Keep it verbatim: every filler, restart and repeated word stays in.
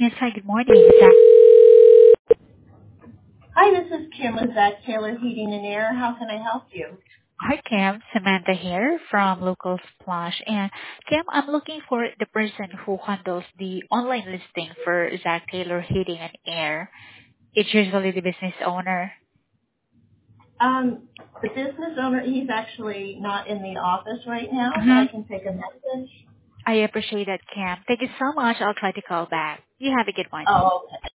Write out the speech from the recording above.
Yes, hi, good morning. Zach. Hi, this is Kim with Zach Taylor Heating and Air. How can I help you? Hi, Kim. Samantha here from Local Splash. And Kim, I'm looking for the person who handles the online listing for Zach Taylor Heating and Air. It's usually the business owner. Um, the business owner, he's actually not in the office right now, but hmm I can take a message. I appreciate that, Kim. Thank you so much. I'll try to call back. You have a good one. Oh, okay.